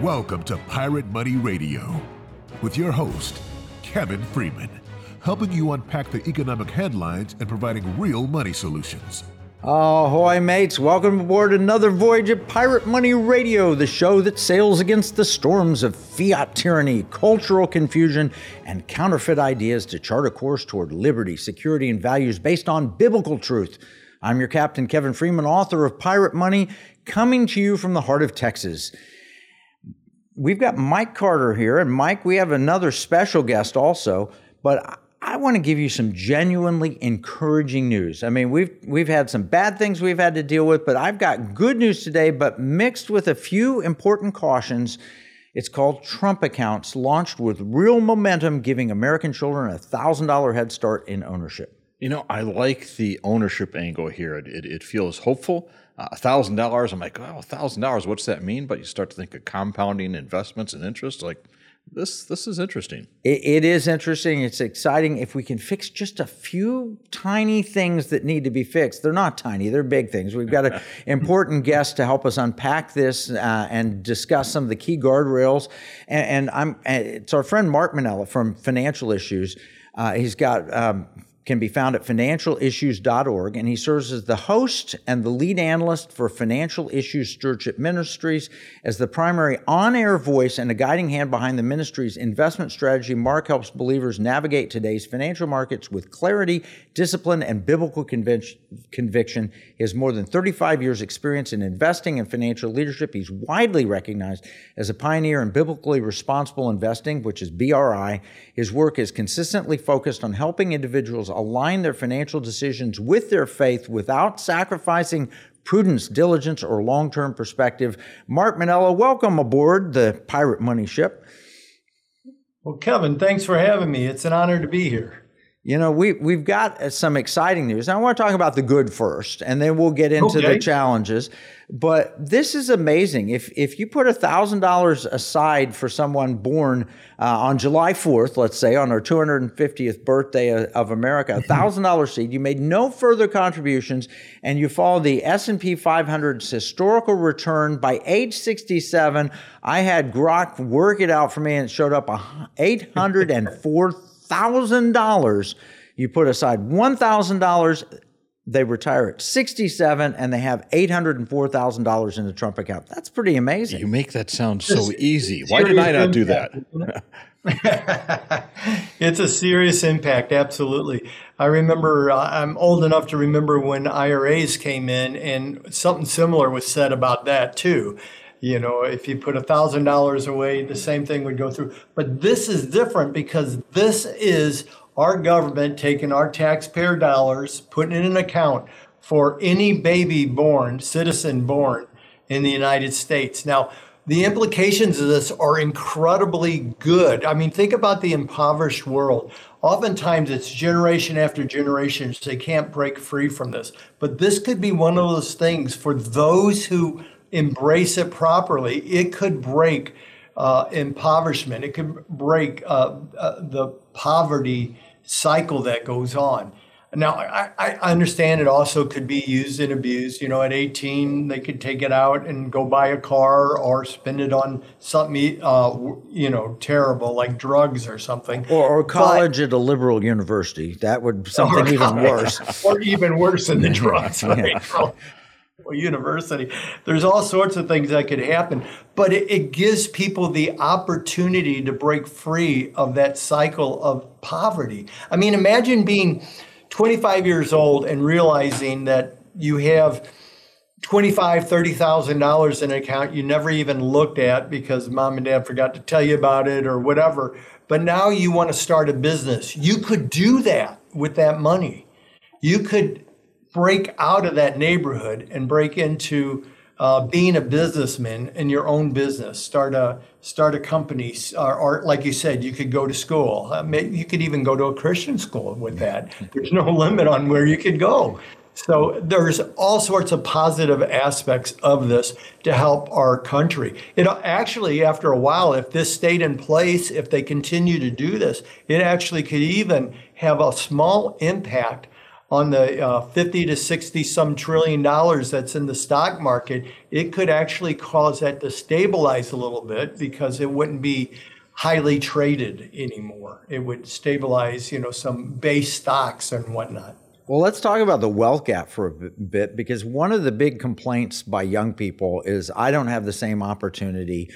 Welcome to Pirate Money Radio with your host, Kevin Freeman, helping you unpack the economic headlines and providing real money solutions. Ahoy, mates. Welcome aboard another voyage of Pirate Money Radio, the show that sails against the storms of fiat tyranny, cultural confusion, and counterfeit ideas to chart a course toward liberty, security, and values based on biblical truth. I'm your captain, Kevin Freeman, author of Pirate Money, coming to you from the heart of Texas. We've got Mike Carter here, and Mike, we have another special guest also, but I want to give you some genuinely encouraging news. I mean, we've had some bad things we've had to deal with, but I've got good news today, but mixed with a few important cautions. It's called Trump Accounts, launched with real momentum, giving American children a $1,000 head start in ownership. You know, I like the ownership angle here. It feels hopeful. $1,000, I'm like, oh, $1,000, what's that mean? But you start to think of compounding investments and interest, like, This is interesting. It is interesting. It's exciting. If we can fix just a few tiny things that need to be fixed. They're not tiny. They're big things. We've got an important guest to help us unpack this and discuss some of the key guardrails. It's our friend Mark Minella from Financial Issues. He's got... can be found at financialissues.org, and he serves as the host and the lead analyst for Financial Issues Stewardship Ministries. As the primary on-air voice and a guiding hand behind the ministry's investment strategy, Mark helps believers navigate today's financial markets with clarity, discipline, and biblical conviction. He has more than 35 years' experience in investing and financial leadership. He's widely recognized as a pioneer in biblically responsible investing, which is BRI. His work is consistently focused on helping individuals align their financial decisions with their faith without sacrificing prudence, diligence, or long-term perspective. Mark Minella, welcome aboard the Pirate Money ship. Well, Kevin, thanks for having me. It's an honor to be here. You know, we've got some exciting news. Now, I want to talk about the good first, and then we'll get into the challenges. But this is amazing. If you put $1,000 aside for someone born on July 4th, let's say, on our 250th birthday of America, $1,000 seed, you made no further contributions, and you follow the S&P 500's historical return by age 67, I had Grok work it out for me, and it showed up $804,000. You put aside $1,000, they retire at 67, and they have $804,000 in the Trump account. That's pretty amazing. You make that sound so easy. Why did I not do that? It's a serious impact, absolutely. I remember, I'm old enough to remember when IRAs came in, and something similar was said about that too. You know, if you put $1,000 away, the same thing would go through. But this is different because this is our government taking our taxpayer dollars, putting it in an account for any baby born, citizen born in the United States. Now, the implications of this are incredibly good. I mean, think about the impoverished world. Oftentimes it's generation after generation, so they can't break free from this. But this could be one of those things for those who embrace it properly. It could break impoverishment. It could break the poverty cycle that goes on. Now, I understand it also could be used and abused. You know, at 18, they could take it out and go buy a car or spend it on something, terrible like drugs or something. Or college at a liberal university. That would be something even worse. Or even worse than the drugs. Right? University. There's all sorts of things that could happen, but it gives people the opportunity to break free of that cycle of poverty. I mean, imagine being 25 years old and realizing that you have $25,000, $30,000 in an account you never even looked at because mom and dad forgot to tell you about it or whatever. But now you want to start a business. You could do that with that money. You could break out of that neighborhood and break into being a businessman in your own business. Start a company, or like you said, you could go to school. You could even go to a Christian school with that. There's no limit on where you could go. So there's all sorts of positive aspects of this to help our country. It actually, after a while, if this stayed in place, if they continue to do this, it actually could even have a small impact on the 50 to 60 some trillion dollars that's in the stock market, it could actually cause that to stabilize a little bit because it wouldn't be highly traded anymore. It would stabilize, some base stocks and whatnot. Well, let's talk about the wealth gap for a bit, because one of the big complaints by young people is I don't have the same opportunity,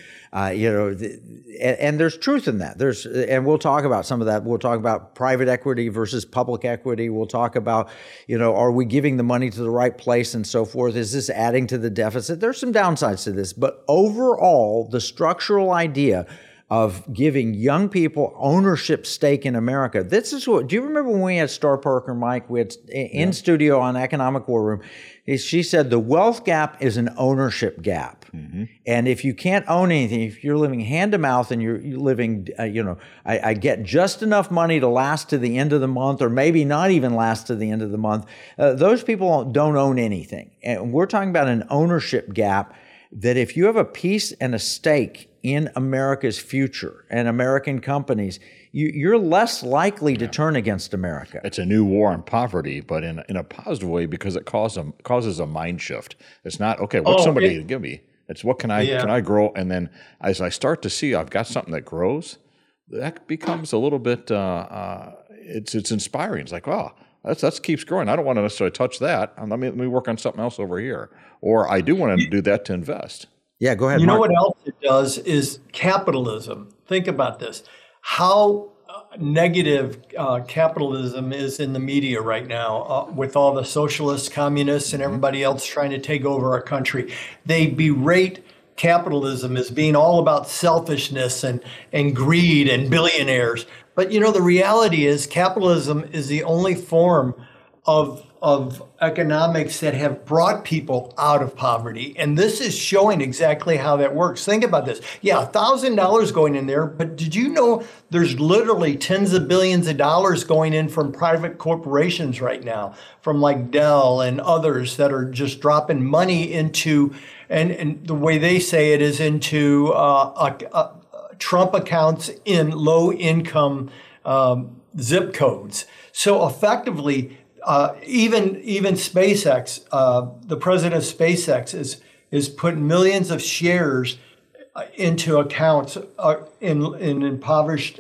and there's truth in that. And we'll talk about some of that. We'll talk about private equity versus public equity. We'll talk about, are we giving the money to the right place and so forth? Is this adding to the deficit? There's some downsides to this, but overall, the structural idea of giving young people ownership stake in America. This is what, do you remember when we had Star Parker, Mike, we had in studio on Economic War Room, she said the wealth gap is an ownership gap. Mm-hmm. And if you can't own anything, if you're living hand to mouth and you're living, I get just enough money to last to the end of the month, or maybe not even last to the end of the month, those people don't own anything. And we're talking about an ownership gap that if you have a piece and a stake in America's future and American companies, you're less likely to turn against America. It's a new war on poverty, but in a positive way, because it causes a mind shift. It's not, okay, what's somebody to give me? It's what can I grow? And then as I start to see I've got something that grows, that becomes a little bit, it's inspiring. It's like, wow, that keeps growing. I don't want to necessarily touch that. Let me work on something else over here. Or I do want to do that to invest. Yeah, go ahead, You Mark. know what else it does is capitalism. Think about this. How negative capitalism is in the media right now with all the socialists, communists, and everybody else trying to take over our country. They berate capitalism as being all about selfishness and greed and billionaires. But the reality is capitalism is the only form of economics that have brought people out of poverty. And this is showing exactly how that works. Think about this. Yeah, $1,000 going in there, but did you know there's literally tens of billions of dollars going in from private corporations right now, from like Dell and others that are just dropping money into, and the way they say it is into Trump accounts in low income zip codes. So effectively, even SpaceX, the president of SpaceX is putting millions of shares into accounts in impoverished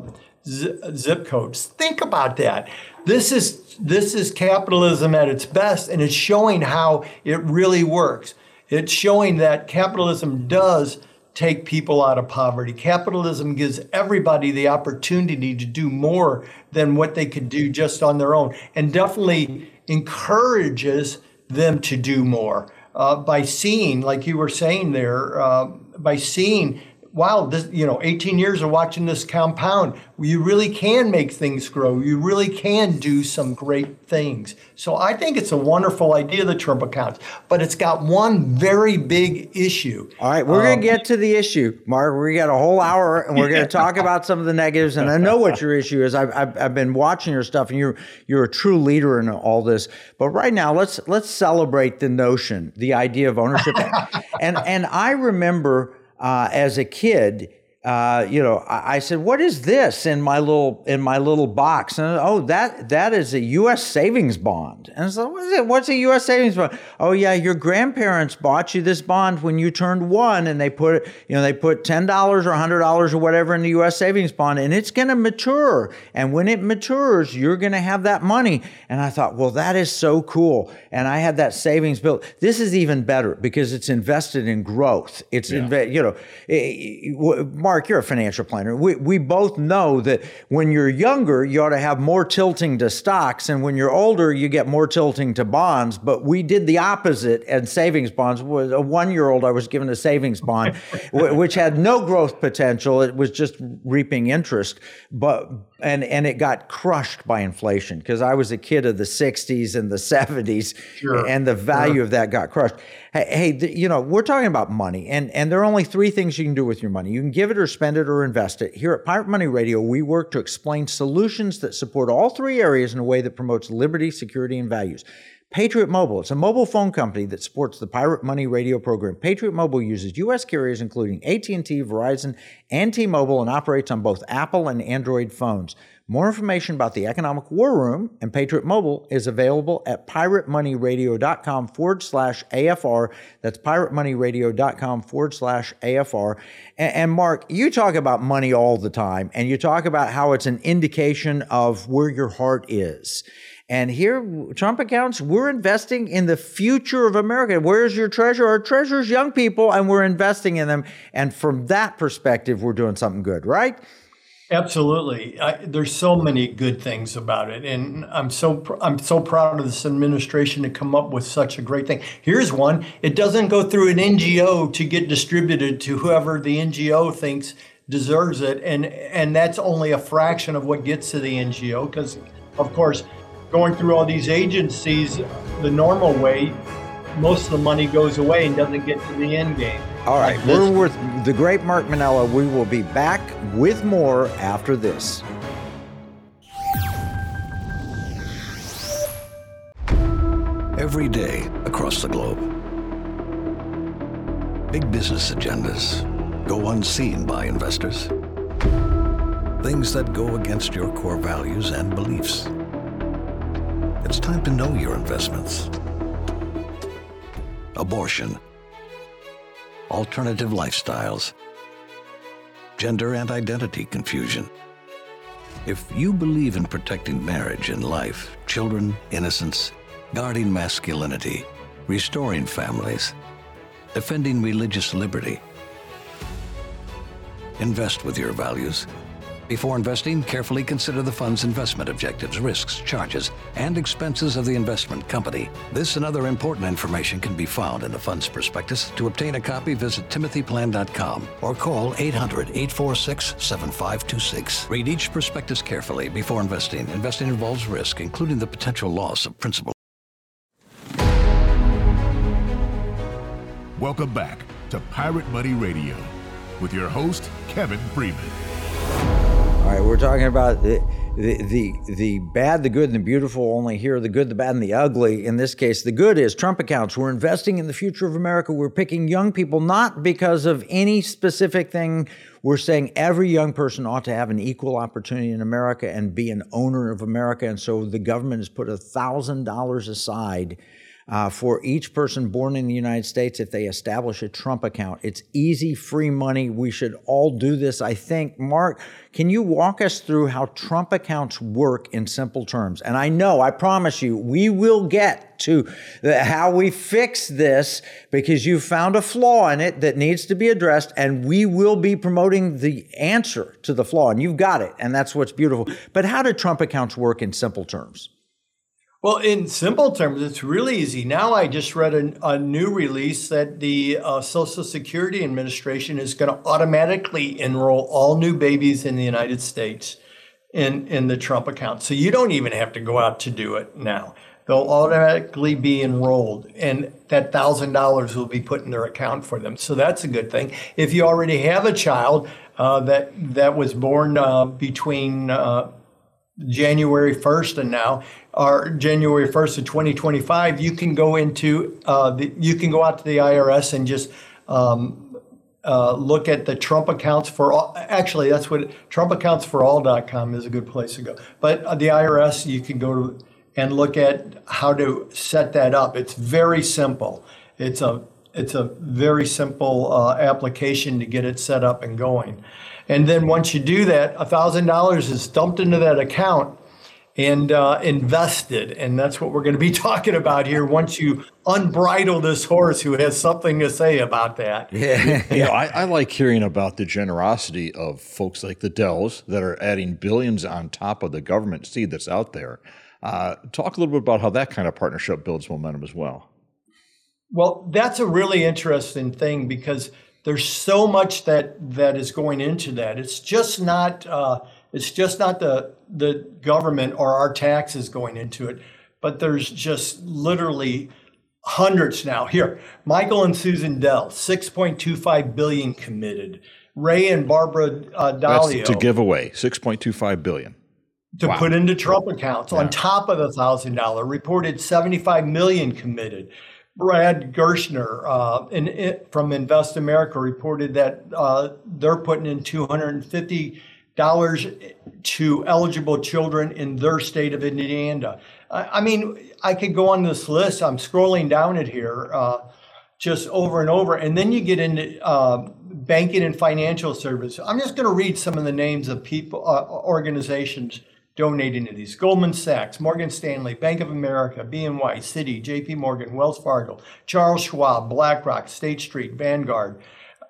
zip codes. Think about that. This is capitalism at its best, and it's showing how it really works. It's showing that capitalism does take people out of poverty. Capitalism gives everybody the opportunity to do more than what they could do just on their own, and definitely encourages them to do more by seeing, like you were saying there, by seeing, wow, this, 18 years of watching this compound, you really can make things grow. You really can do some great things. So I think it's a wonderful idea, the Trump accounts, but it's got one very big issue. All right, we're going to get to the issue, Mark. We got a whole hour, and we're going to talk about some of the negatives. And I know what your issue is. I've been watching your stuff, and you're a true leader in all this. But right now, let's celebrate the notion, the idea of ownership. and I remember as a kid, I said, "What is this in my little box?" And that is a U.S. savings bond. And I said, "What is it? What's a U.S. savings bond?" "Oh yeah, your grandparents bought you this bond when you turned 1, and they put $10 or $100 or whatever in the U.S. savings bond, and it's going to mature. And when it matures, you're going to have that money." And I thought, well, that is so cool. And I had that savings bill. This is even better because it's invested in growth. It's Mark, you're a financial planner. We both know that when you're younger, you ought to have more tilting to stocks, and when you're older, you get more tilting to bonds. But we did the opposite, and savings bonds. Was a 1-year-old, I was given a savings bond, which had no growth potential. It was just reaping interest, and it got crushed by inflation because I was a kid of the 60s and the 70s, sure, and the value of that got crushed. Hey, we're talking about money, and there are only 3 things you can do with your money. You can give it or spend it or invest it. Here at Pirate Money Radio, we work to explain solutions that support all 3 areas in a way that promotes liberty, security, and values. Patriot Mobile, it's a mobile phone company that supports the Pirate Money Radio program. Patriot Mobile uses U.S. carriers including AT&T, Verizon, and T-Mobile, and operates on both Apple and Android phones. More information about the Economic War Room and Patriot Mobile is available at piratemoneyradio.com/AFR. That's piratemoneyradio.com/AFR. And Mark, you talk about money all the time, and you talk about how it's an indication of where your heart is. And here, Trump accounts, we're investing in the future of America. Where's your treasure? Our treasure's young people, and we're investing in them. And from that perspective, we're doing something good, right? Absolutely. There's so many good things about it. And I'm so proud of this administration to come up with such a great thing. Here's one. It doesn't go through an NGO to get distributed to whoever the NGO thinks deserves it. And that's only a fraction of what gets to the NGO because, of course, going through all these agencies the normal way, most of the money goes away and doesn't get to the end game. All right, we're with the great Mark Minella. We will be back with more after this. Every day across the globe, big business agendas go unseen by investors. Things that go against your core values and beliefs. It's time to know your investments. Abortion, alternative lifestyles, gender and identity confusion. If you believe in protecting marriage and life, children, innocence, guarding masculinity, restoring families, defending religious liberty, invest with your values. Before investing, carefully consider the fund's investment objectives, risks, charges, and expenses of the investment company. This and other important information can be found in the fund's prospectus. To obtain a copy, visit timothyplan.com or call 800-846-7526. Read each prospectus carefully before investing. Investing involves risk, including the potential loss of principal. Welcome back to Pirate Money Radio with your host, Kevin Freeman. All right, we're talking about the bad, the good, and the beautiful. Only here, the good, the bad, and the ugly. In this case, the good is Trump accounts. We're investing in the future of America. We're picking young people, not because of any specific thing. We're saying every young person ought to have an equal opportunity in America and be an owner of America. And so the government has put $1,000 aside for each person born in the United States if they establish a Trump account. It's easy, free money. We should all do this, I think. Mark, can you walk us through how Trump accounts work in simple terms? And I promise you, we will get to how we fix this because you found a flaw in it that needs to be addressed, and we will be promoting the answer to the flaw, and you've got it, and that's what's beautiful. But how do Trump accounts work in simple terms? Well, in simple terms, it's really easy. Now I just read a new release that the Social Security Administration is going to automatically enroll all new babies in the United States in the Trump account. So you don't even have to go out to do it now. They'll automatically be enrolled, and that $1,000 will be put in their account for them. So that's a good thing. If you already have a child that was born between January 1st and now, or January 1st of 2025, you can go into you can go out to the IRS and just look at the Trump accounts for all. Actually, that's what TrumpAccountsForAll.com is a good place to go. But the IRS, you can go to and look at how to set that up. It's very simple. It's a very simple application to get it set up and going. And then once you do that, $1,000 is dumped into that account and invested. And that's what we're going to be talking about here once you unbridle this horse who has something to say about that. Yeah. I like hearing about the generosity of folks like the Dells that are adding billions on top of the government seed that's out there. Talk a little bit about how that kind of partnership builds momentum as well. Well, that's a really interesting thing because there's so much that is going into that. It's just not the government or our taxes going into it, but there's just literally hundreds now. Here, Michael and Susan Dell, $6.25 billion committed. Ray and Barbara Dalio. That's to give away $6.25 billion. To put into Trump accounts on top of the $1,000, reported $75 million committed. Brad Gershner from Invest America reported that they're putting in $250 to eligible children in their state of Indiana. I mean, I could go on this list. I'm scrolling down it here just over and over. And then you get into banking and financial services. I'm just going to read some of the names of people, organizations donating to these. Goldman Sachs, Morgan Stanley, Bank of America, BNY, Citi, JP Morgan, Wells Fargo, Charles Schwab, BlackRock, State Street, Vanguard,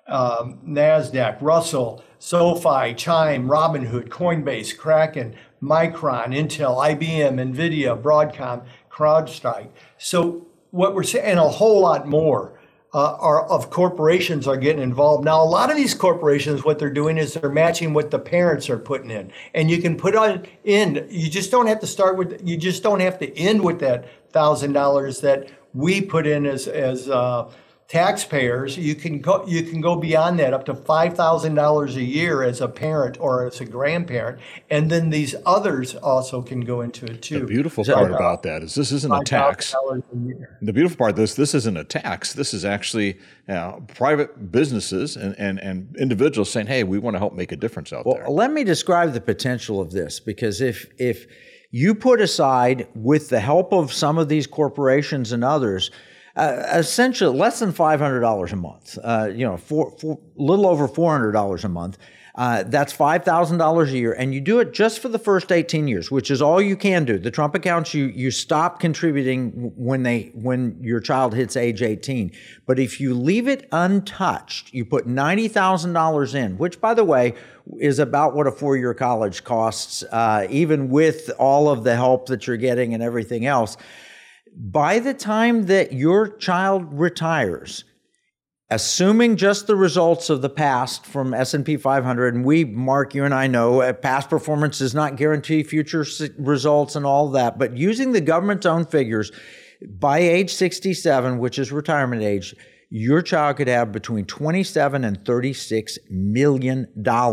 NASDAQ, Russell, SoFi, Chime, Robinhood, Coinbase, Kraken, Micron, Intel, IBM, NVIDIA, Broadcom, CrowdStrike. So what we're saying, and a whole lot more of corporations are getting involved. Now, a lot of these corporations, what they're doing is they're matching what the parents are putting in. And you can put in, you just don't have to end with that $1,000 that we put in as taxpayers. You can go beyond that, up to $5,000 a year as a parent or as a grandparent, and then these others also can go into it too. The beautiful part about that is this isn't a tax. The beautiful part of this isn't a tax. This is actually private businesses and individuals saying, "Hey, we want to help make a difference out there." Well, let me describe the potential of this, because if you put aside, with the help of some of these corporations and others, essentially less than $500 a month, for little over $400 a month. That's $5,000 a year, and you do it just for the first 18 years, which is all you can do. The Trump accounts, you stop contributing when your child hits age 18. But if you leave it untouched, you put $90,000 in, which, by the way, is about what a 4-year college costs, even with all of the help that you're getting and everything else. By the time that your child retires, assuming just the results of the past from S&P 500, and Mark, you and I know, past performance does not guarantee future results and all that, but using the government's own figures, by age 67, which is retirement age, your child could have between $27 and $36 million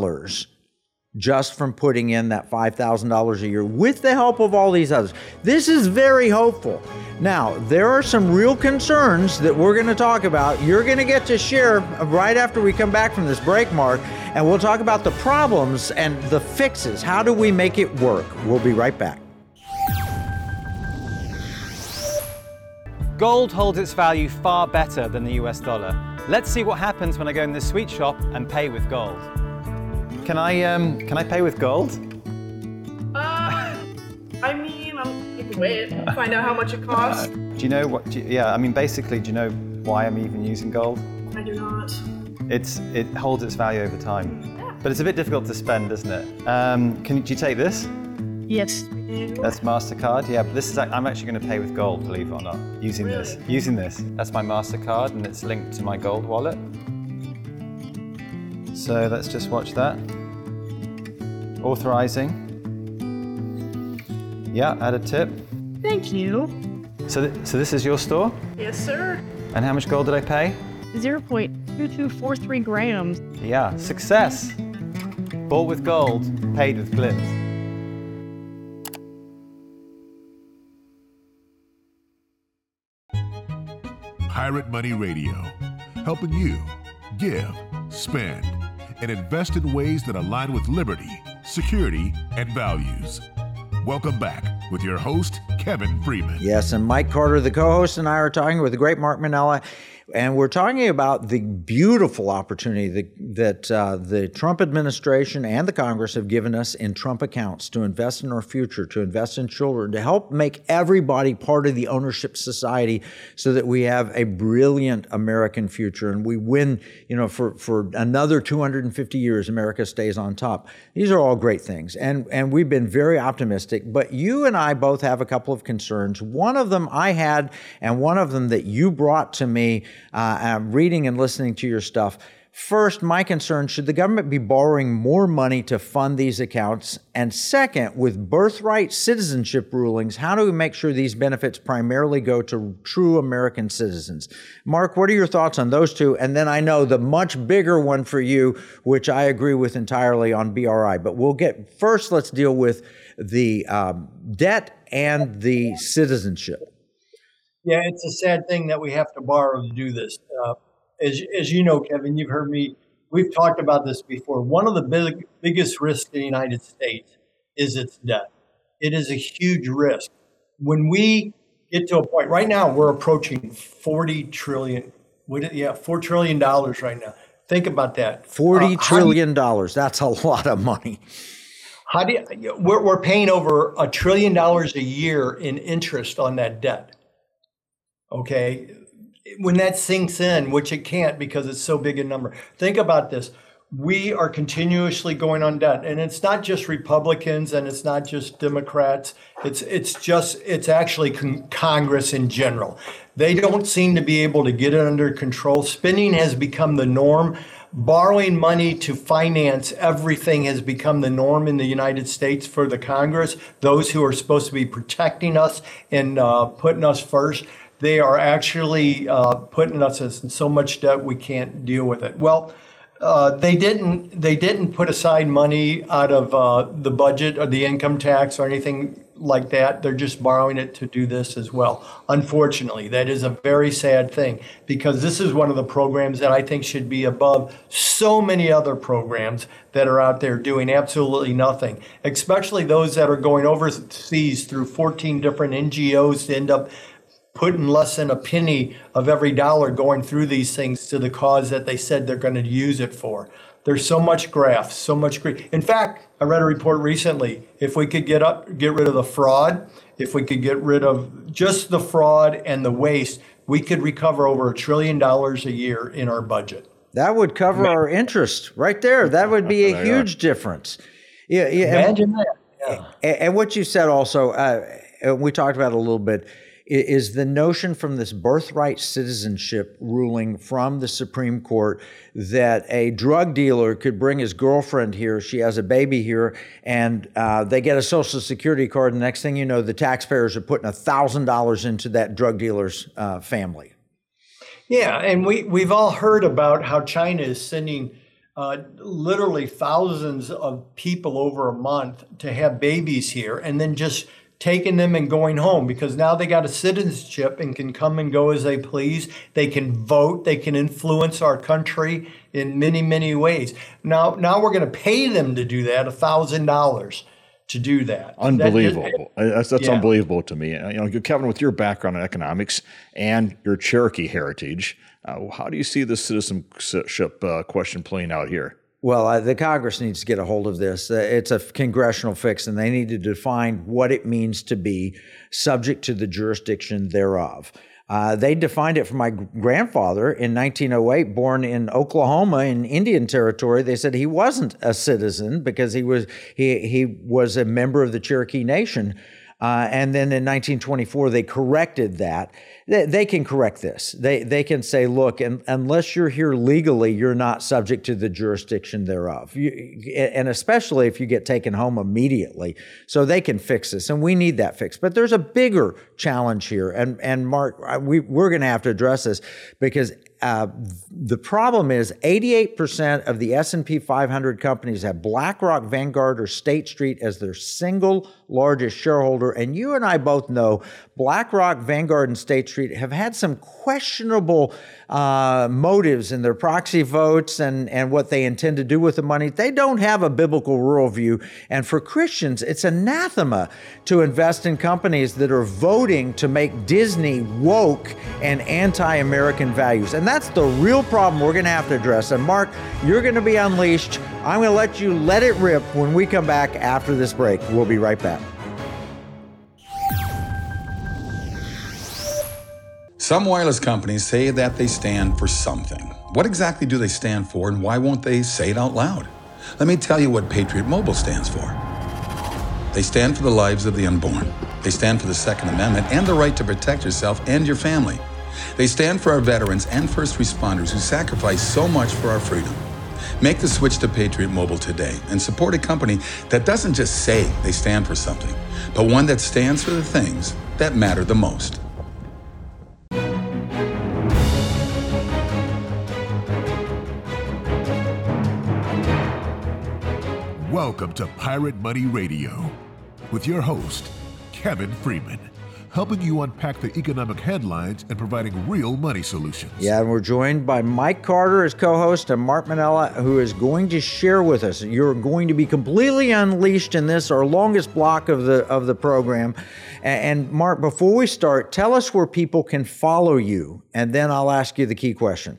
just from putting in that $5,000 a year with the help of all these others. This is very hopeful. Now, there are some real concerns that we're going to talk about. You're going to get to share right after we come back from this break, Mark, and we'll talk about the problems and the fixes. How do we make it work? We'll be right back. Gold holds its value far better than the US dollar. Let's see what happens when I go in the sweet shop and pay with gold. Can I pay with gold? I mean, you can wait, find out how much it costs. Do you know what? Basically, do you know why I'm even using gold? I do not. It holds its value over time, but it's a bit difficult to spend, isn't it? Do you take this? Yes. That's MasterCard. Yeah, but I'm actually going to pay with gold, believe it or not, using this. That's my MasterCard, and it's linked to my gold wallet. So let's just watch that. Authorizing. Yeah, add a tip. Thank you. So this is your store? Yes, sir. And how much gold did I pay? 0.2243 grams. Yeah, success. Bought with gold, paid with glims. Pirate Money Radio, helping you give, spend, and invest in ways that align with liberty, security, and values. Welcome back with your host, Kevin Freeman. Yes, and Mike Carter, the co-host, and I are talking with the great Mark Minella, and we're talking about the beautiful opportunity that the Trump administration and the Congress have given us in Trump accounts to invest in our future, to invest in children, to help make everybody part of the ownership society so that we have a brilliant American future and we win, for another 250 years, America stays on top. These are all great things, and we've been very optimistic, but you and I both have a couple of concerns. One of them I had, and one of them that you brought to me reading and listening to your stuff. First, my concern, should the government be borrowing more money to fund these accounts? And second, with birthright citizenship rulings, how do we make sure these benefits primarily go to true American citizens? Mark, what are your thoughts on those two? And then I know the much bigger one for you, which I agree with entirely on BRI. But let's deal with the debt and the citizenship. Yeah, it's a sad thing that we have to borrow to do this. As you know, Kevin, you've heard me we've talked about this before. One of the biggest risks in the United States is its debt. It is a huge risk. When we get to a point, right now we're approaching $4 trillion right now. Think about that. $40 trillion. That's a lot of money. We're paying over $1 trillion a year in interest on that debt. Okay. When that sinks in, which it can't because it's so big a number, think about this. We are continuously going on debt, and it's not just Republicans and it's not just Democrats. It's actually Congress in general. They don't seem to be able to get it under control. Spending has become the norm. Borrowing money to finance everything has become the norm in the United States for the Congress. Those who are supposed to be protecting us and putting us first, they are actually putting us in so much debt we can't deal with it. Well, they didn't put aside money out of the budget or the income tax or anything like that. They're just borrowing it to do this as well. Unfortunately, that is a very sad thing, because this is one of the programs that I think should be above so many other programs that are out there doing absolutely nothing, especially those that are going overseas through 14 different NGOs to end up putting less than a penny of every dollar going through these things to the cause that they said they're going to use it for. There's so much graft, so much greed. In fact, I read a report recently, if we could get rid of the fraud, if we could get rid of just the fraud and the waste, we could recover over $1 trillion a year in our budget. That would cover our interest right there. That would be a huge difference. Yeah, Imagine that. Yeah. And what you said also, we talked about it a little bit, is the notion from this birthright citizenship ruling from the Supreme Court that a drug dealer could bring his girlfriend here, she has a baby here, and they get a Social Security card, and the next thing you know, the taxpayers are putting $1,000 into that drug dealer's family. Yeah, and we've all heard about how China is sending literally thousands of people over a month to have babies here, and then just taking them and going home, because now they got a citizenship and can come and go as they please. They can vote. They can influence our country in many, many ways. Now we're going to pay them to do that, $1,000 to do that. Unbelievable. That's unbelievable to me. Kevin, with your background in economics and your Cherokee heritage, how do you see the citizenship question playing out here? Well, the Congress needs to get a hold of this. It's a congressional fix, and they need to define what it means to be subject to the jurisdiction thereof. They defined it for my grandfather in 1908, born in Oklahoma in Indian Territory. They said he wasn't a citizen because he was a member of the Cherokee Nation. And then in 1924, they corrected that. They can correct this. They can say, look, unless you're here legally, you're not subject to the jurisdiction thereof. And especially if you get taken home immediately. So they can fix this, and we need that fix. But there's a bigger challenge here. And Mark, we're going to have to address this, because the problem is 88% of the S&P 500 companies have BlackRock, Vanguard, or State Street as their single largest shareholder. And you and I both know BlackRock, Vanguard, and State Street have had some questionable motives in their proxy votes and what they intend to do with the money. They don't have a biblical worldview. And for Christians, it's anathema to invest in companies that are voting to make Disney woke and anti-American values. And that's the real problem we're going to have to address. And Mark, you're going to be unleashed. I'm going to let you let it rip when we come back after this break. We'll be right back. Some wireless companies say that they stand for something. What exactly do they stand for, and why won't they say it out loud? Let me tell you what Patriot Mobile stands for. They stand for the lives of the unborn. They stand for the Second Amendment and the right to protect yourself and your family. They stand for our veterans and first responders who sacrifice so much for our freedom. Make the switch to Patriot Mobile today and support a company that doesn't just say they stand for something, but one that stands for the things that matter the most. Welcome to Pirate Money Radio with your host, Kevin Freeman, helping you unpack the economic headlines and providing real money solutions. Yeah, and we're joined by Mike Carter as co-host and Mark Manella, who is going to share with us. You're going to be completely unleashed in this, our longest block of the program. And Mark, before we start, tell us where people can follow you, and then I'll ask you the key question.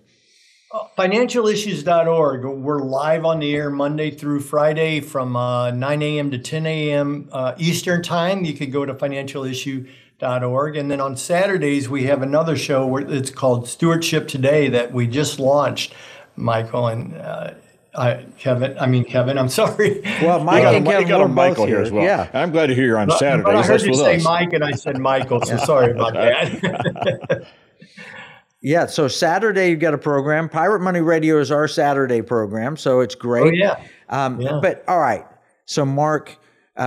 Financialissues.org. We're live on the air Monday through Friday from 9 a.m. to 10 a.m. Eastern Time. You could go to financialissue.org. And then on Saturdays, we have another show where it's called Stewardship Today that we just launched, Michael and Kevin, I'm sorry. Well, Mike and Kevin, you got we're a Michael both here as well. Yeah. I'm glad to hear you're on Saturdays. But I heard you say us. Mike and I said Michael, so sorry about that. Yeah, so Saturday you've got a program. Pirate Money Radio is our Saturday program, so it's great. Oh, yeah. But all right, so Mark,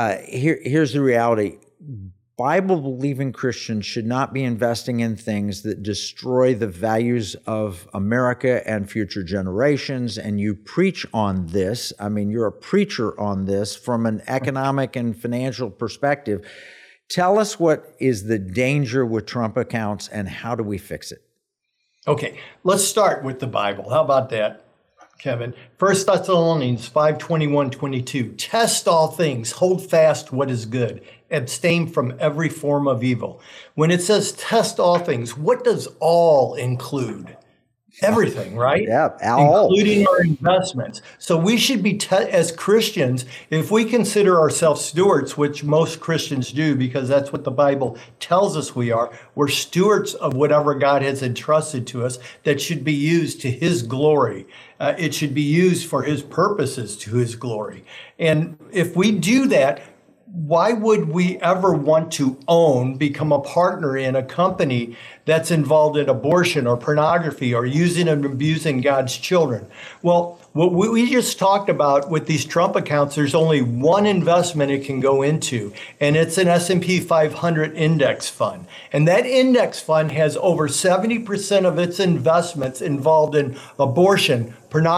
here's the reality. Bible-believing Christians should not be investing in things that destroy the values of America and future generations, and you preach on this. I mean, you're a preacher on this from an economic and financial perspective. Tell us what is the danger with Trump accounts and how do we fix it? Okay, let's start with the Bible. How about that, Kevin? 1 Thessalonians 5:21-22. Test all things, hold fast what is good, abstain from every form of evil. When it says test all things, what does all include? Everything, right? Yeah, all. Including our investments. So we should be, as Christians, if we consider ourselves stewards, which most Christians do because that's what the Bible tells us we are, we're stewards of whatever God has entrusted to us that should be used to His glory. It should be used for His purposes to His glory. And if we do that, why would we ever want to become a partner in a company that's involved in abortion or pornography or using and abusing God's children? Well, what we just talked about with these Trump accounts, there's only one investment it can go into, and it's an S&P 500 index fund. And that index fund has over 70% of its investments involved in abortion,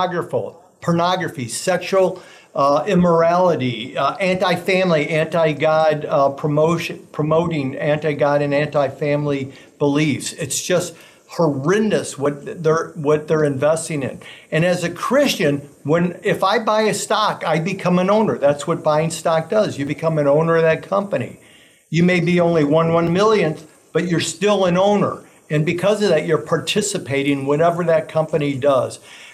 pornography, sexual immorality, anti-family, anti-God promoting anti-God and anti-family beliefs. It's just horrendous what they're investing in. And as a Christian, if I buy a stock, I become an owner. That's what buying stock does. You become an owner of that company. You may be only 1/1,000,000th, but you're still an owner. And because of that, you're participating in whatever that company does.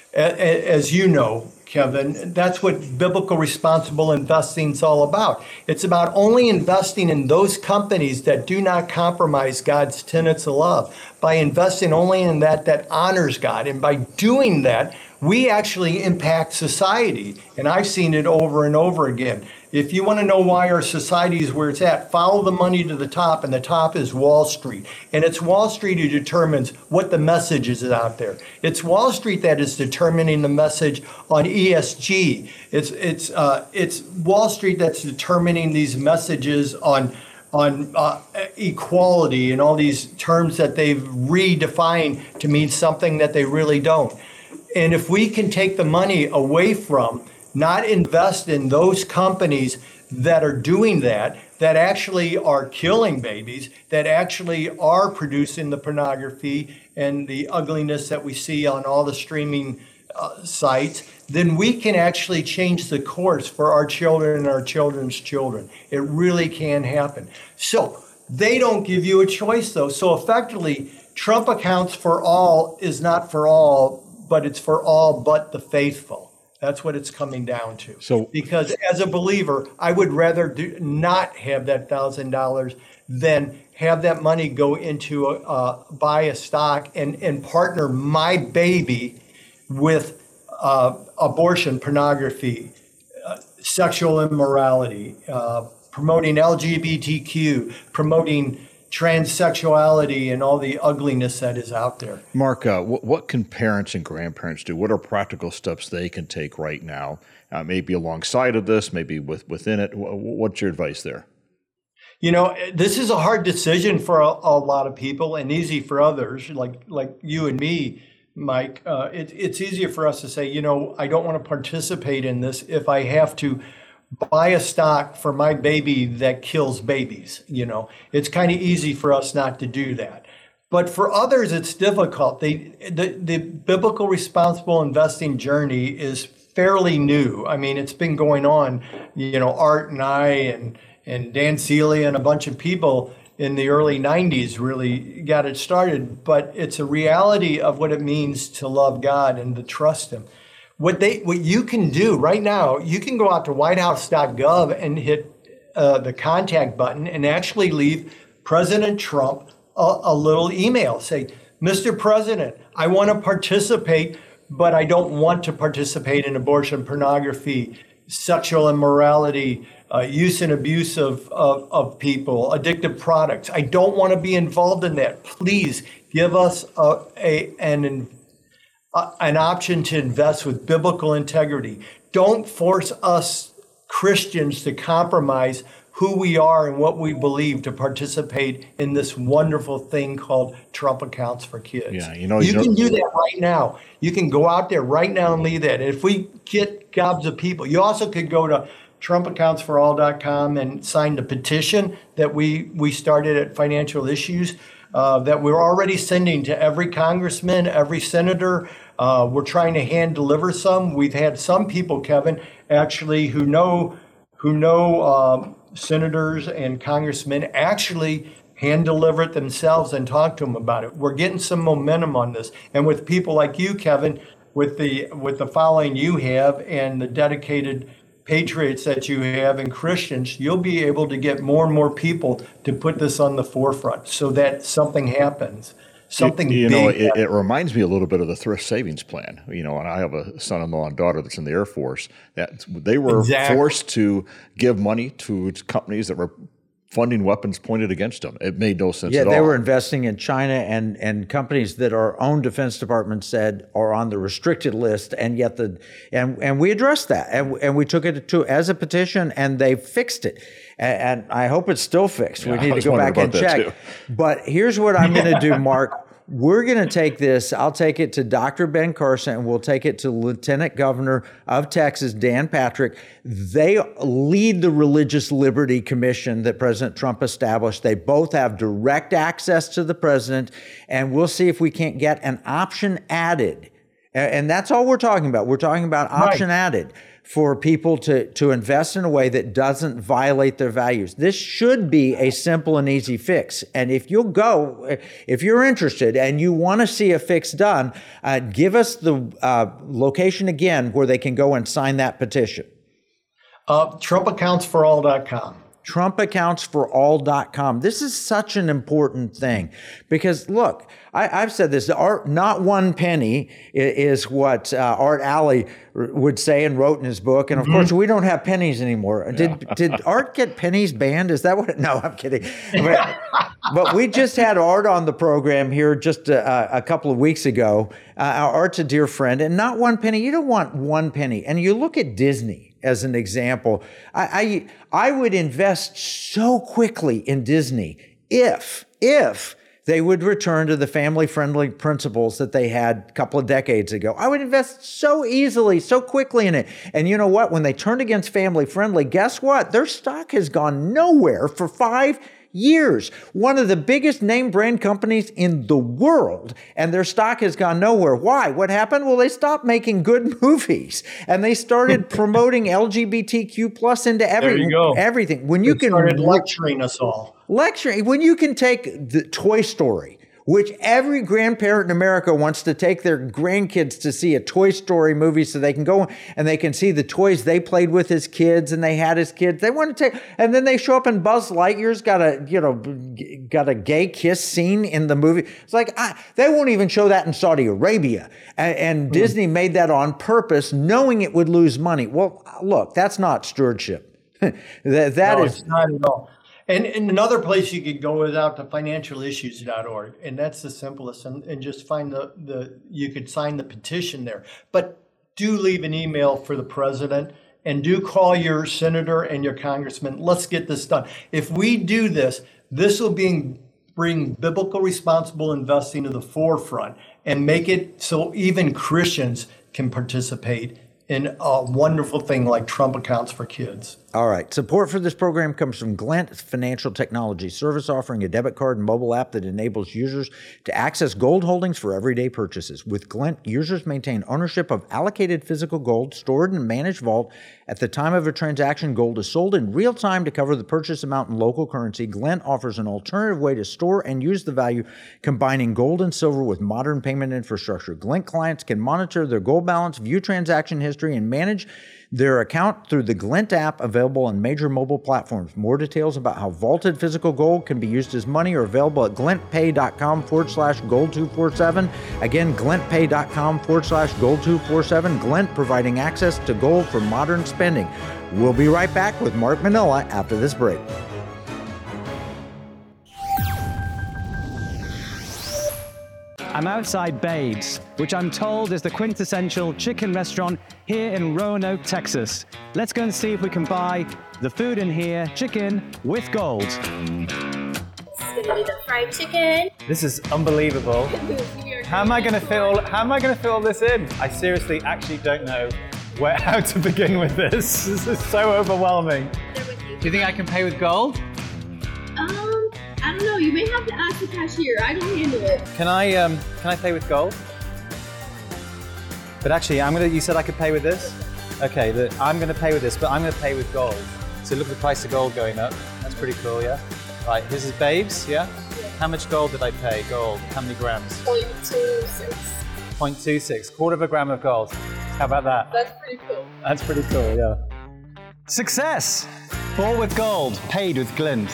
As you know, Kevin, that's what biblical responsible investing is all about. It's about only investing in those companies that do not compromise God's tenets of love, by investing only in that honors God. And by doing that, we actually impact society. And I've seen it over and over again. If you want to know why our society is where it's at, follow the money to the top, and the top is Wall Street. And it's Wall Street who determines what the message is out there. It's Wall Street that is determining the message on ESG. It's Wall Street that's determining these messages on equality and all these terms that they've redefined to mean something that they really don't. And if we can take the money away from, not invest in those companies that are doing that actually are killing babies, that actually are producing the pornography and the ugliness that we see on all the streaming sites, then we can actually change the course for our children and our children's children. It really can happen. So they don't give you a choice, though. So effectively, Trump accounts for all is not for all, but it's for all but the faithful. That's what it's coming down to. So, because as a believer, I would rather not have that $1,000 than have that money go into buy a stock and partner my baby with abortion, pornography, sexual immorality, promoting LGBTQ, promoting transsexuality and all the ugliness that is out there. Mark, what can parents and grandparents do? What are practical steps they can take right now? Maybe alongside of this, maybe within it. What's your advice there? You know, this is a hard decision for a lot of people and easy for others, like you and me, Mike. It's easier for us to say, you know, I don't want to participate in this if I have to buy a stock for my baby that kills babies. It's kind of easy for us not to do that. But for others, it's difficult. The biblical responsible investing journey is fairly new. I mean, it's been going on, Art and I and Dan Seeley and a bunch of people in the early 90s really got it started. But it's a reality of what it means to love God and to trust Him. What you can do right now, you can go out to whitehouse.gov and hit the contact button and actually leave President Trump a little email. Say, Mr. President, I want to participate, but I don't want to participate in abortion, pornography, sexual immorality, use and abuse of people, addictive products. I don't want to be involved in that. Please give us an option to invest with biblical integrity. Don't force us Christians to compromise who we are and what we believe to participate in this wonderful thing called Trump Accounts for Kids. Yeah, you can do that right now. You can go out there right now and leave that. And if we get gobs of people, you also could go to TrumpAccountsForAll.com and sign the petition that we started at Financial Issues that we're already sending to every congressman, every senator. We're trying to hand deliver some. We've had some people, Kevin, actually who know senators and congressmen actually hand deliver it themselves and talk to them about it. We're getting some momentum on this. And with people like you, Kevin, with the following you have and the dedicated patriots that you have and Christians, you'll be able to get more and more people to put this on the forefront so that something happens. It reminds me a little bit of the thrift savings plan. And I have a son-in-law and daughter that's in the Air Force. That they were forced to give money to companies that were funding weapons pointed against them. It made no sense at all. Yeah, they were investing in China and companies that our own Defense Department said are on the restricted list, and yet and we addressed that and we took it as a petition and they fixed it. And I hope it's still fixed. We need to go back and check. But here's what I'm going to do, Mark. We're going to take this. I'll take it to Dr. Ben Carson, and we'll take it to Lieutenant Governor of Texas, Dan Patrick. They lead the Religious Liberty Commission that President Trump established. They both have direct access to the president, and we'll see if we can't get an option added. And that's all we're talking about. We're talking about option added for people to invest in a way that doesn't violate their values. This should be a simple and easy fix. And if you're interested and you want to see a fix done, give us the location again where they can go and sign that petition. TrumpAccountsForAll.com. TrumpAccountsForAll.com. This is such an important thing because, look, I've said this, not one penny is what Art Alley would say and wrote in his book. And of course, we don't have pennies anymore. Did Art get pennies banned? Is that what? No, I'm kidding. But we just had Art on the program here just a couple of weeks ago. Art's a dear friend, and not one penny. You don't want one penny. And you look at Disney as an example. I would invest so quickly in Disney if they would return to the family-friendly principles that they had a couple of decades ago. I would invest so easily, so quickly in it. And you know what? When they turned against family-friendly, guess what? Their stock has gone nowhere for 5 years. One of the biggest name brand companies in the world, and their stock has gone nowhere. Why? What happened? Well, they stopped making good movies, and they started promoting LGBTQ plus into everything. When you started lecturing us all. When you can take the Toy Story, which every grandparent in America wants to take their grandkids to see a Toy Story movie so they can go and they can see the toys they played with as kids and they had as kids. They want to take, and then they show up and Buzz Lightyear's got a gay kiss scene in the movie. It's like, they won't even show that in Saudi Arabia. And Disney made that on purpose, knowing it would lose money. Well, look, that's not stewardship. It's not at all. And another place you could go is out to financialissues.org, and that's the simplest. And just find you could sign the petition there. But do leave an email for the president, and do call your senator and your congressman. Let's get this done. If we do this, this will bring biblical responsible investing to the forefront and make it so even Christians can participate in a wonderful thing like Trump Accounts for Kids. All right. Support for this program comes from Glint Financial Technology Service, offering a debit card and mobile app that enables users to access gold holdings for everyday purchases. With Glint, users maintain ownership of allocated physical gold stored in a managed vault. At the time of a transaction, gold is sold in real time to cover the purchase amount in local currency. Glint offers an alternative way to store and use the value, combining gold and silver with modern payment infrastructure. Glint clients can monitor their gold balance, view transaction history, and manage their account through the Glint app, available on major mobile platforms. More details about how vaulted physical gold can be used as money are available at glintpay.com/gold247. Again, glintpay.com/gold247. Glint, providing access to gold for modern spending. We'll be right back with Mark Manila after this break. I'm outside Babes, which I'm told is the quintessential chicken restaurant here in Roanoke, Texas. Let's go and see if we can buy the food in here, chicken with gold. This is gonna be the fried chicken. This is unbelievable. How am I going to fit all this in? I seriously actually don't know how to begin with this. This is so overwhelming. Do you think I can pay with gold? I don't know. You may have to ask the cashier. I don't handle it. Can I pay with gold? But actually, you said I could pay with this? Okay, I'm gonna pay with this, but I'm gonna pay with gold. So look at the price of gold going up. That's pretty cool, yeah? Right, this is Babes, yeah? How much gold did I pay? Gold, how many grams? 0.26. 0.26, quarter of a gram of gold. How about that? That's pretty cool. That's pretty cool, yeah. Success! Bought with gold, paid with glint.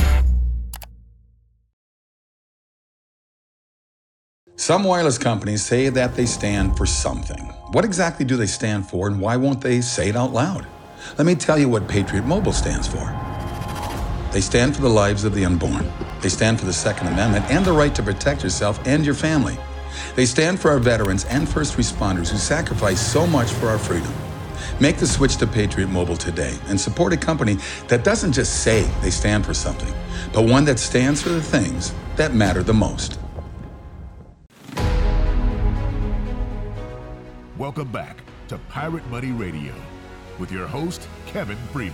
Some wireless companies say that they stand for something. What exactly do they stand for, and why won't they say it out loud? Let me tell you what Patriot Mobile stands for. They stand for the lives of the unborn. They stand for the Second Amendment and the right to protect yourself and your family. They stand for our veterans and first responders who sacrifice so much for our freedom. Make the switch to Patriot Mobile today and support a company that doesn't just say they stand for something, but one that stands for the things that matter the most. Welcome back to Pirate Money Radio with your host, Kevin Freeman.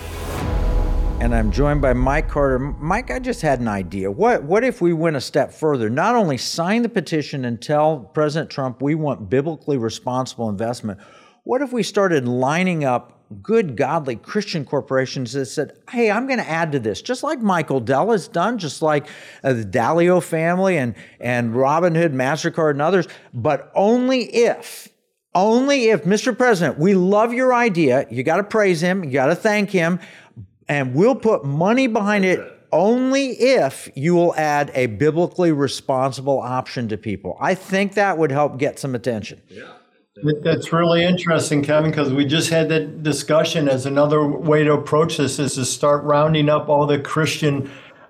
And I'm joined by Mike Carter. Mike, I just had an idea. What if we went a step further? Not only sign the petition and tell President Trump we want biblically responsible investment, what if we started lining up good, godly Christian corporations that said, hey, I'm going to add to this, just like Michael Dell has done, just like the Dalio family and Robinhood, MasterCard, and others, but only if, Mr. President, we love your idea, you got to praise him, you got to thank him, and we'll put money behind it only if you will add a biblically responsible option to people. I think that would help get some attention. Yeah. That's really interesting, Kevin, because we just had that discussion as another way to approach this is to start rounding up all the Christian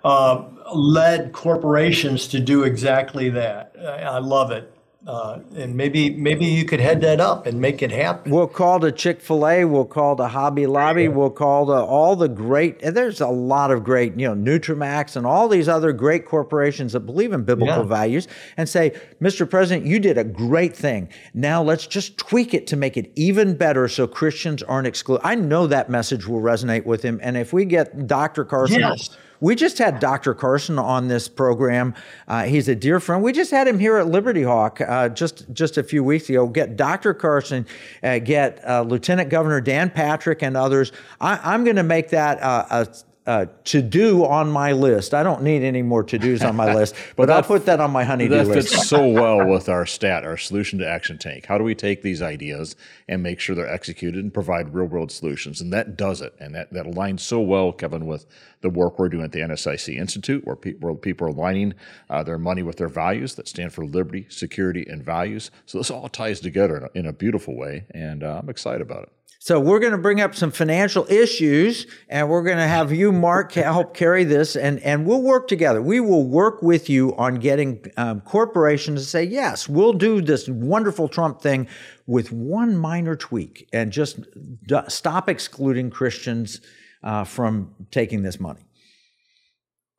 led corporations to do exactly that. I love it. And maybe you could head that up and make it happen. We'll call to Chick-fil-A, we'll call to Hobby Lobby, we'll call to all the great, there's a lot of great, Nutramax and all these other great corporations that believe in biblical values and say, Mr. President, you did a great thing. Now let's just tweak it to make it even better so Christians aren't excluded. I know that message will resonate with him. And if we get Dr. Carson, we just had Dr. Carson on this program. He's a dear friend. We just had him here at Liberty Hawk just a few weeks ago. Get Dr. Carson, get Lieutenant Governor Dan Patrick and others. I'm going to make that a to-do on my list. I don't need any more to-dos on my list, but I'll put that on my honey-do list. That fits so well with our Solution to Action Tank. How do we take these ideas and make sure they're executed and provide real-world solutions? And that does it. And that aligns so well, Kevin, with the work we're doing at the NSIC Institute, where people are aligning their money with their values that stand for liberty, security, and values. So this all ties together in a beautiful way, and I'm excited about it. So we're going to bring up some financial issues, and we're going to have you, Mark, help carry this, and we'll work together. We will work with you on getting corporations to say, yes, we'll do this wonderful Trump thing with one minor tweak and just stop excluding Christians from taking this money.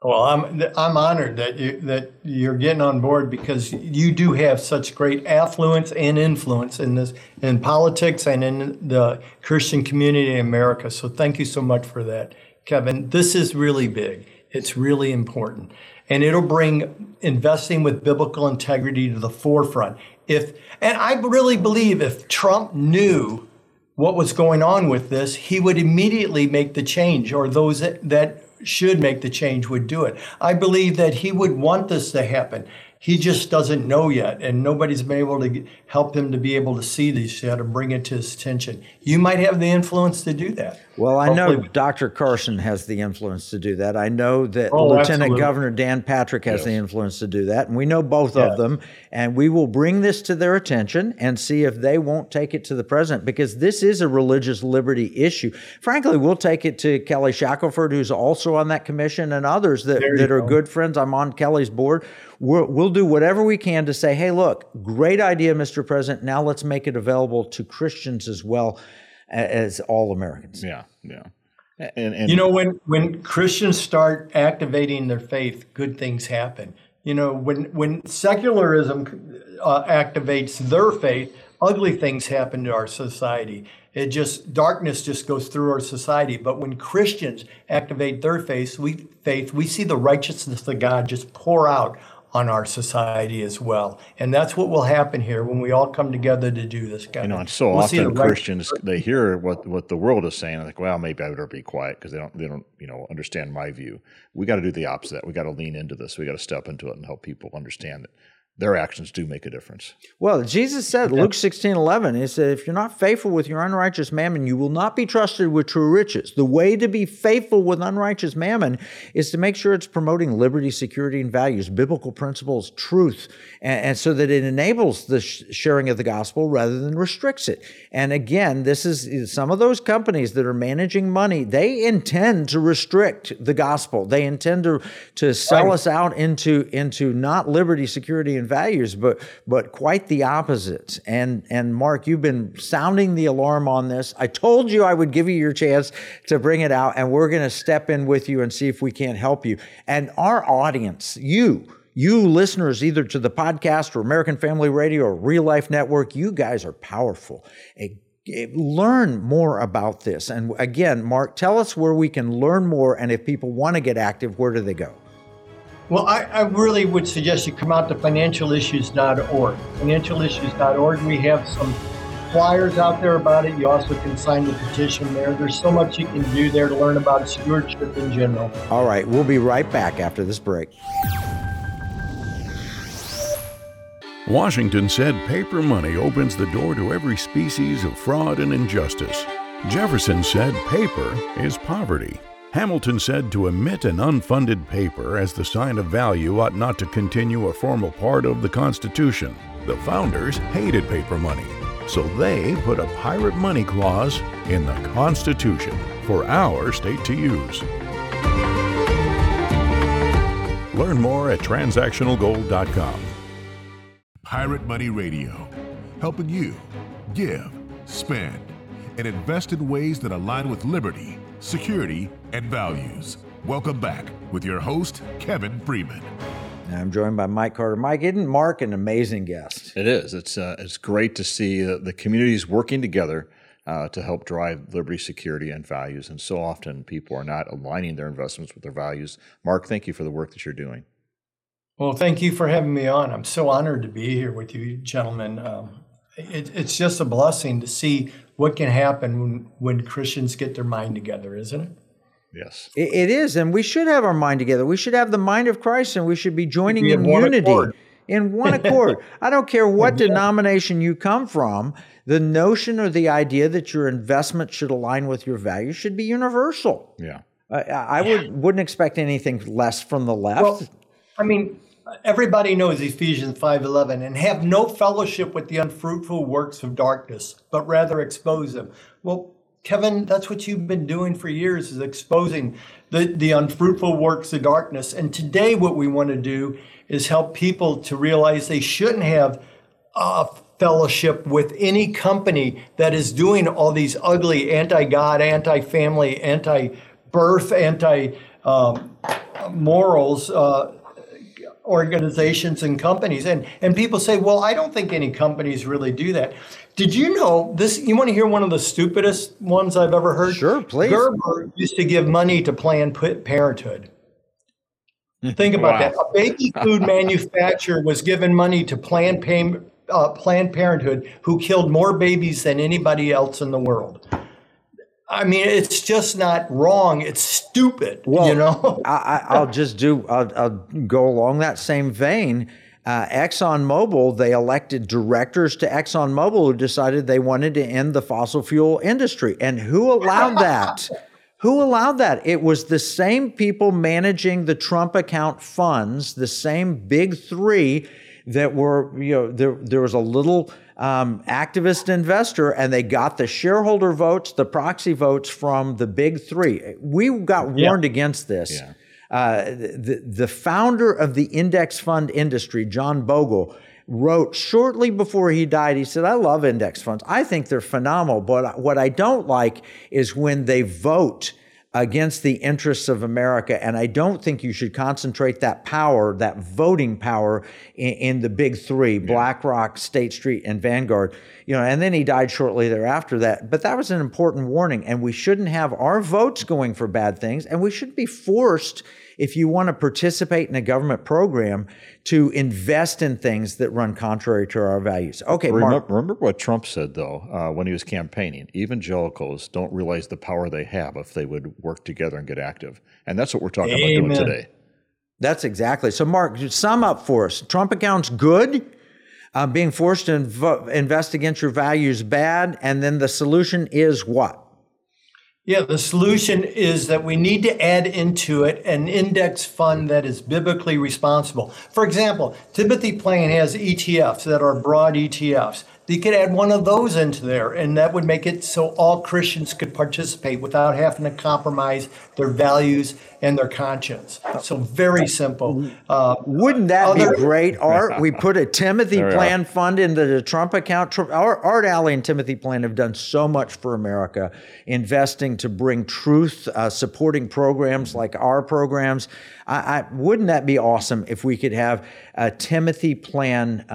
Well, I'm honored that you're getting on board, because you do have such great affluence and influence in politics and in the Christian community in America. So thank you so much for that, Kevin. This is really big. It's really important, and it'll bring investing with biblical integrity to the forefront. And I really believe if Trump knew what was going on with this, he would immediately make the change, or those that should make the change would do it. I believe that he would want this to happen. He just doesn't know yet, and nobody's been able to help him to be able to see this yet or bring it to his attention. You might have the influence to do that. Well, I know Dr. Carson has the influence to do that. I know that Lieutenant Governor Dan Patrick has the influence to do that, and we know both of them, and we will bring this to their attention and see if they won't take it to the president, because this is a religious liberty issue. Frankly, we'll take it to Kelly Shackelford, who's also on that commission, and others that are good friends. I'm on Kelly's board. We'll do whatever we can to say, hey, look, great idea, Mr. President. Now let's make it available to Christians as well as all Americans. Yeah. And you know, when Christians start activating their faith, good things happen. You know, when secularism activates their faith, ugly things happen to our society. Darkness just goes through our society. But when Christians activate their faith, we see the righteousness of God just pour out on our society as well. And that's what will happen here when we all come together to do this. You know, and so often Christians, they hear what the world is saying, and like, well, maybe I better be quiet because they don't understand my view. We got to do the opposite. We got to lean into this. We got to step into it and help people understand that their actions do make a difference. Well, Jesus said, Luke 16:11, he said, if you're not faithful with your unrighteous mammon, you will not be trusted with true riches. The way to be faithful with unrighteous mammon is to make sure it's promoting liberty, security, and values, biblical principles, truth, and so that it enables the sharing of the gospel rather than restricts it. And again, this is some of those companies that are managing money, they intend to restrict the gospel. They intend to sell us out into not liberty, security, and values, but quite the opposite. And Mark, you've been sounding the alarm on this. I told you I would give you your chance to bring it out, and we're going to step in with you and see if we can't help you. And our audience, you listeners, either to the podcast or American Family Radio or Real Life Network, you guys are powerful. Learn more about this. And again, Mark, tell us where we can learn more, and if people want to get active, where do they go? Well, I really would suggest you come out to financialissues.org. Financialissues.org, we have some flyers out there about it. You also can sign the petition there. There's so much you can do there to learn about stewardship in general. All right, we'll be right back after this break. Washington said paper money opens the door to every species of fraud and injustice. Jefferson said paper is poverty. Hamilton said to emit an unfunded paper as the sign of value ought not to continue a formal part of the Constitution. The founders hated paper money, so they put a pirate money clause in the Constitution for our state to use. Learn more at transactionalgold.com. Pirate Money Radio, helping you give, spend, and invest in ways that align with liberty, security, and values. Welcome back with your host, Kevin Freeman. I'm joined by Mike Carter. Mike, isn't Mark an amazing guest? It is. It's great to see the communities working together to help drive liberty, security, and values. And so often people are not aligning their investments with their values. Mark, thank you for the work that you're doing. Well, thank you for having me on. I'm so honored to be here with you, gentlemen. It's just a blessing to see what can happen when Christians get their mind together, isn't it? Yes. It is, and we should have our mind together. We should have the mind of Christ, and we should be joining in unity, in one accord. I don't care what denomination you come from, the notion or the idea that your investment should align with your values should be universal. Yeah. I wouldn't expect anything less from the left. Well, I mean, everybody knows Ephesians 5:11, and have no fellowship with the unfruitful works of darkness, but rather expose them. Well, Kevin, that's what you've been doing for years, is exposing the unfruitful works of darkness. And today what we want to do is help people to realize they shouldn't have fellowship with any company that is doing all these ugly anti-God, anti-family, anti-birth, morals, organizations and companies. And people say, well, I don't think any companies really do that. Did you know this? You want to hear one of the stupidest ones I've ever heard? Sure, please. Gerber used to give money to Planned Parenthood. Think about that. A baby food manufacturer was given money to Planned Parenthood, who killed more babies than anybody else in the world. I mean, it's just not wrong. It's stupid. Well, you know. I'll go along that same vein. ExxonMobil, they elected directors to ExxonMobil who decided they wanted to end the fossil fuel industry. And who allowed that? Who allowed that? It was the same people managing the Trump account funds, the same big three that were, there was a little activist investor, and they got the shareholder votes, the proxy votes from the big three. We got warned against this. Yeah. The founder of the index fund industry, John Bogle, wrote shortly before he died, he said, I love index funds. I think they're phenomenal, but what I don't like is when they vote against the interests of America. And I don't think you should concentrate that power, that voting power, in the big three, BlackRock, State Street, and Vanguard. And then he died shortly thereafter. But that was an important warning. And we shouldn't have our votes going for bad things. And we shouldn't be forced, if you want to participate in a government program, to invest in things that run contrary to our values. Okay, Mark. Remember what Trump said, though, when he was campaigning. Evangelicals don't realize the power they have if they would work together and get active. And that's what we're talking about doing today. That's exactly. So, Mark, sum up for us. Trump account's good. Being forced to invest against your values bad. And then the solution is what? Yeah, the solution is that we need to add into it an index fund that is biblically responsible. For example, Timothy Plan has ETFs that are broad ETFs. You could add one of those into there, and that would make it so all Christians could participate without having to compromise their values and their conscience. So very simple. Wouldn't that be great, Art? We put a Timothy Plan fund into the Trump account. Art Alley and Timothy Plan have done so much for America, investing to bring truth, supporting programs like our programs. Wouldn't that be awesome if we could have a Timothy Plan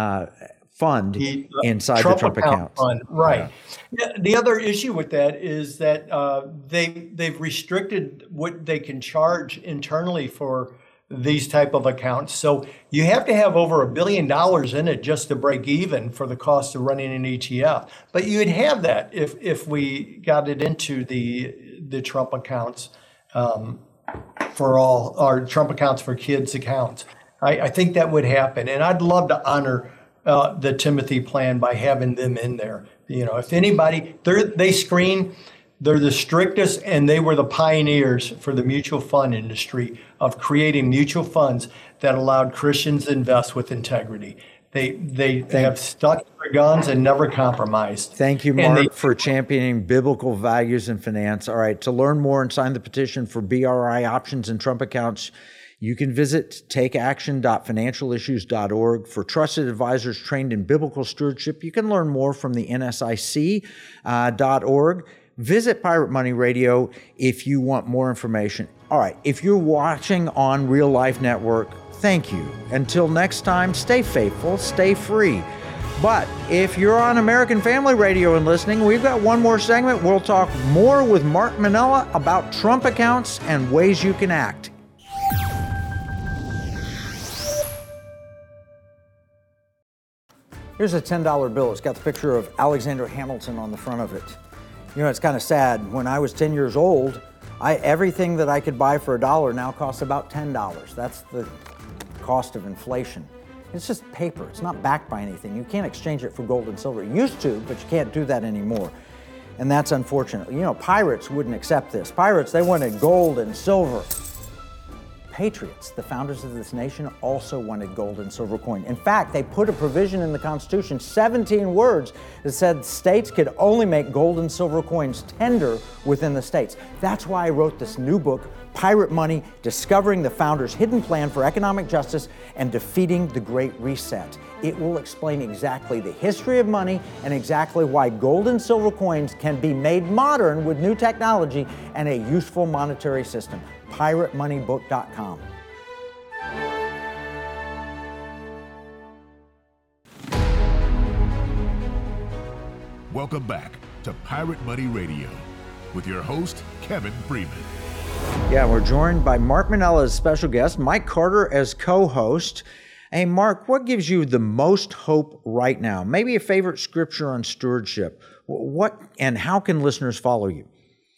fund inside the Trump account fund, right? Yeah. The other issue with that is that they've restricted what they can charge internally for these type of accounts. So you have to have over $1 billion in it just to break even for the cost of running an ETF. But you'd have that if we got it into the Trump accounts for all, or Trump accounts for kids accounts. I think that would happen, and I'd love to honor the Timothy Plan by having them in there. If anybody, they're the strictest, and they were the pioneers for the mutual fund industry of creating mutual funds that allowed Christians to invest with integrity. They have stuck to their guns and never compromised. Thank you, Mark, for championing biblical values in finance. All right, to learn more and sign the petition for BRI options and Trump accounts, you can visit takeaction.financialissues.org. For trusted advisors trained in biblical stewardship, you can learn more from the NSIC.org. Visit Pirate Money Radio if you want more information. All right, if you're watching on Real Life Network, thank you. Until next time, stay faithful, stay free. But if you're on American Family Radio and listening, we've got one more segment. We'll talk more with Mark Manella about Trump accounts and ways you can act. Here's a $10 bill. It's got the picture of Alexander Hamilton on the front of it. It's kind of sad. When I was 10 years old, everything that I could buy for $1 now costs about $10. That's the cost of inflation. It's just paper. It's not backed by anything. You can't exchange it for gold and silver. You used to, but you can't do that anymore. And that's unfortunate. Pirates wouldn't accept this. Pirates, they wanted gold and silver. Patriots, the founders of this nation, also wanted gold and silver coin. In fact, they put a provision in the Constitution, 17 words, that said states could only make gold and silver coins tender within the states. That's why I wrote this new book, Pirate Money, Discovering the Founders' Hidden Plan for Economic Justice and Defeating the Great Reset. It will explain exactly the history of money and exactly why gold and silver coins can be made modern with new technology and a useful monetary system. piratemoneybook.com. Welcome back to Pirate Money Radio with your host, Kevin Freeman. Yeah, we're joined by Mark Minella as special guest, Mike Carter as co-host. Hey, Mark, what gives you the most hope right now? Maybe a favorite scripture on stewardship. What and how can listeners follow you?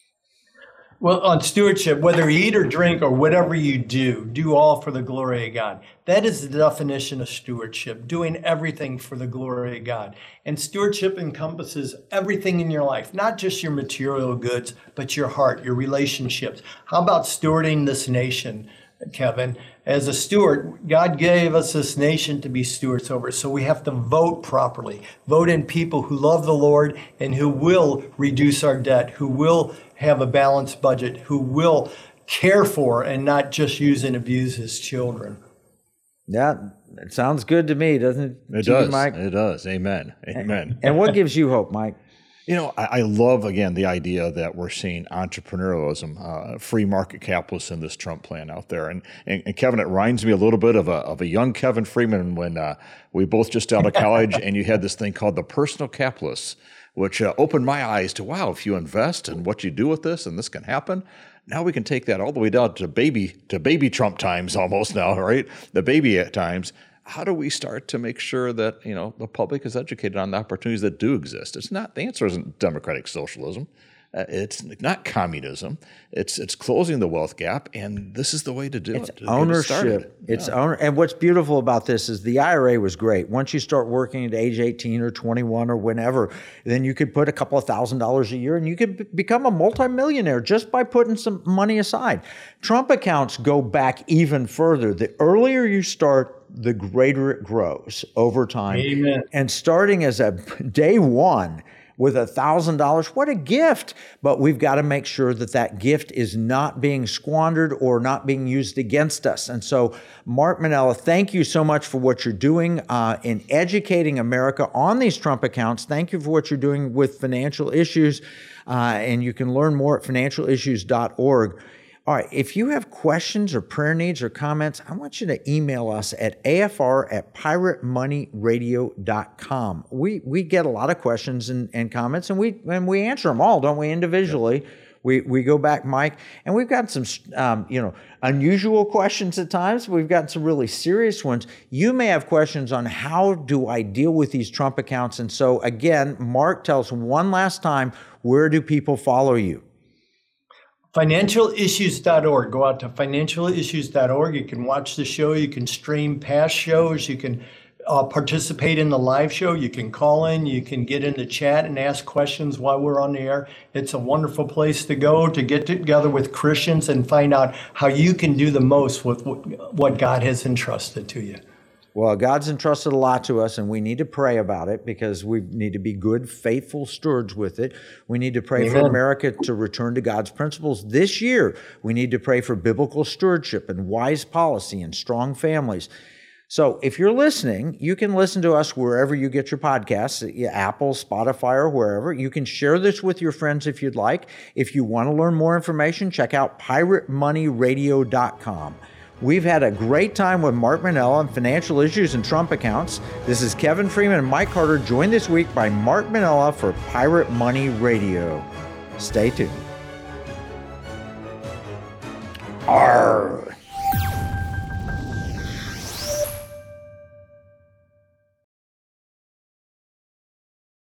Well, on stewardship, whether you eat or drink or whatever you do all for the glory of God. That is the definition of stewardship, doing everything for the glory of God. And stewardship encompasses everything in your life, not just your material goods, but your heart, your relationships. How about stewarding this nation, Kevin? As a steward, God gave us this nation to be stewards over. So we have to vote properly, vote in people who love the Lord and who will reduce our debt, who will have a balanced budget, who will care for and not just use and abuse his children. Yeah, it sounds good to me, doesn't it? It does, Mike? It does. Amen. Amen. And what gives you hope, Mike? You know, I love, again, the idea that we're seeing entrepreneurialism, free market capitalists in this Trump plan out there. And Kevin, it reminds me a little bit of a young Kevin Freeman when we both just out of college and you had this thing called the personal capitalists, which opened my eyes to, wow, if you invest in what you do with this and this can happen, now we can take that all the way down to baby Trump times almost now, right? The baby times. How do we start to make sure that, you know, the public is educated on the opportunities that do exist? It's not, the answer isn't democratic socialism. It's not communism. It's closing the wealth gap, and this is the way to do it. It's ownership. And what's beautiful about this is the IRA was great. Once you start working at age 18 or 21 or whenever, then you could put a couple of $1,000s a year, and you could become a multimillionaire just by putting some money aside. Trump accounts go back even further. The earlier you start, the greater it grows over time. Amen. And starting as a day one with $1,000, what a gift. But we've got to make sure that that gift is not being squandered or not being used against us. And so, Mark Minella, thank you so much for what you're doing in educating America on these Trump accounts. Thank you for what you're doing with financial issues. And you can learn more at financialissues.org. All right, if you have questions or prayer needs or comments, I want you to email us at afr@piratemoneyradio.com. We get a lot of questions and comments, and we answer them all, don't we, individually? Yeah. We go back, Mike, and we've got some unusual questions at times. We've got some really serious ones. You may have questions on how do I deal with these Trump accounts. And so, again, Mark, tell us one last time, where do people follow you? Financialissues.org. Go out to financialissues.org. You can watch the show. You can stream past shows. You can participate in the live show. You can call in. You can get in the chat and ask questions while we're on the air. It's a wonderful place to go to get together with Christians and find out how you can do the most with what God has entrusted to you. Well, God's entrusted a lot to us, and we need to pray about it because we need to be good, faithful stewards with it. We need to pray for America to return to God's principles this year. We need to pray for biblical stewardship and wise policy and strong families. So if you're listening, you can listen to us wherever you get your podcasts, Apple, Spotify, or wherever. You can share this with your friends if you'd like. If you want to learn more information, check out piratemoneyradio.com. We've had a great time with Mark Minella on financial issues and Trump accounts. This is Kevin Freeman and Mike Carter, joined this week by Mark Minella for Pirate Money Radio. Stay tuned. Arr.